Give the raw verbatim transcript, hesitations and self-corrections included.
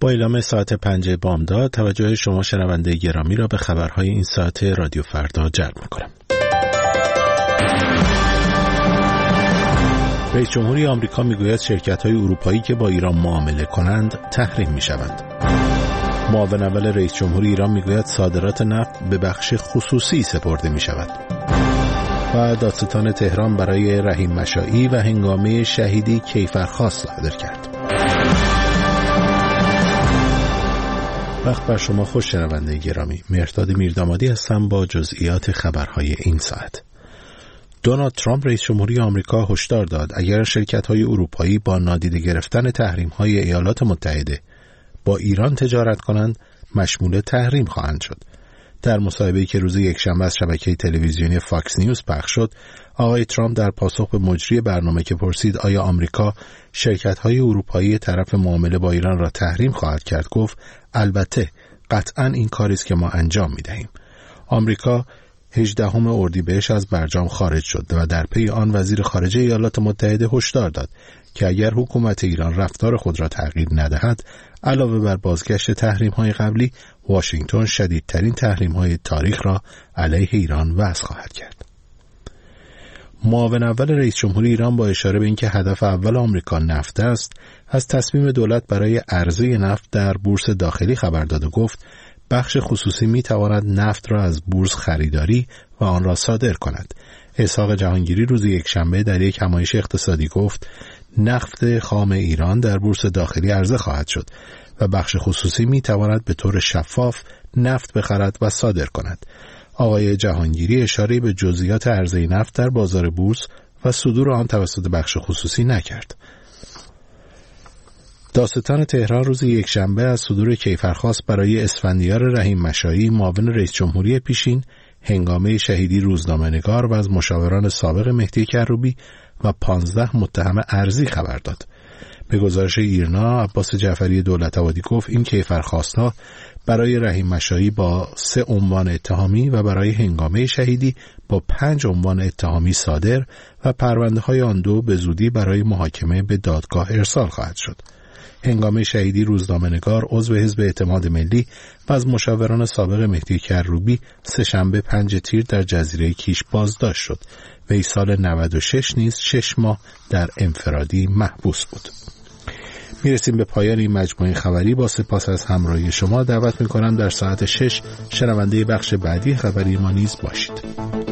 با اعلام ساعت پنج بامداد توجه شما شنونده گرامی را به خبرهای این ساعت رادیو فردا جلب می‌کنم. رئیس جمهوری آمریکا میگوید شرکت‌های اروپایی که با ایران معامله کنند تحریم می‌شوند. معاون اول رئیس جمهوری ایران میگوید صادرات نفت به بخش خصوصی سپرده می‌شود. و دادستان تهران برای رحیم مشائی و هنگامه شهیدی کیفرخواست صادر کرد. وقت بر شما خوش شنونده گرامی. مهرداد میردامادی هستم با جزئیات خبرهای این ساعت. دونالد ترامپ رئیس جمهوری آمریکا هشدار داد اگر شرکت‌های اروپایی با نادیده گرفتن تحریم‌های ایالات متحده با ایران تجارت کنند مشمول تحریم خواهند شد. در مصاحبه‌ای که روز یکشنبه از شبکه تلویزیونی فاکس نیوز پخش شد، آقای ترامپ در پاسخ به مجری برنامه که پرسید آیا آمریکا شرکت‌های اروپایی طرف معامله با ایران را تحریم خواهد کرد، گفت البته قطعاً این کاری است که ما انجام می‌دهیم. آمریکا هجدهم اردیبهشت از برجام خارج شد و در پی آن وزیر خارجه ایالات متحده هشدار داد که اگر حکومت ایران رفتار خود را تغییر ندهد، علاوه بر بازگشت تحریم‌های قبلی، واشنگتن شدیدترین تحریم‌های تاریخ را علیه ایران وضع خواهد کرد. معاون اول رئیس جمهوری ایران با اشاره به اینکه هدف اول آمریکا نفت است، از تصمیم دولت برای عرضه نفت در بورس داخلی خبر داد و گفت بخش خصوصی می‌تواند نفت را از بورس خریداری و آن را صادر کند. اسحاق جهانگیری روز یکشنبه در یک همایش اقتصادی گفت نفت خام ایران در بورس داخلی عرضه خواهد شد و بخش خصوصی می‌تواند به طور شفاف نفت بخرد و صادر کند. آقای جهانگیری اشاره به جزئیات عرضه نفت در بازار بورس و صدور آن توسط بخش خصوصی نکرد. دادستان تهران روز یکشنبه از صدور کیفرخواست برای اسفندیار رحیم مشائی معاون رئیس جمهوری پیشین هنگامه شهیدی روزنامه‌نگار و از مشاوران سابق مهدی کروبی و پانزده متهم ارضی خبر داد. به گزارش ایرنا، عباس جعفری دولت‌آبادی گفت این کیفرخواست‌ها برای رحیم مشائی با سه عنوان اتهامی و برای هنگامه شهیدی با پنج عنوان اتهامی صادر و پرونده‌های آن دو به زودی برای محاکمه به دادگاه ارسال خواهد شد. هنگامه شهیدی روزنامه‌نگار عضو حزب اعتماد ملی و از مشاوران سابق مهدی کروبی سه شنبه پنج تیر در جزیره کیش بازداشت شد. وی سال نود و شش نیز شش ماه در انفرادی محبوس بود. میرسیم به پایان این مجموعه خبری. با سپاس از همراهی شما دعوت میکنم در ساعت شش شنونده بخش بعدی خبری ما نیز باشید.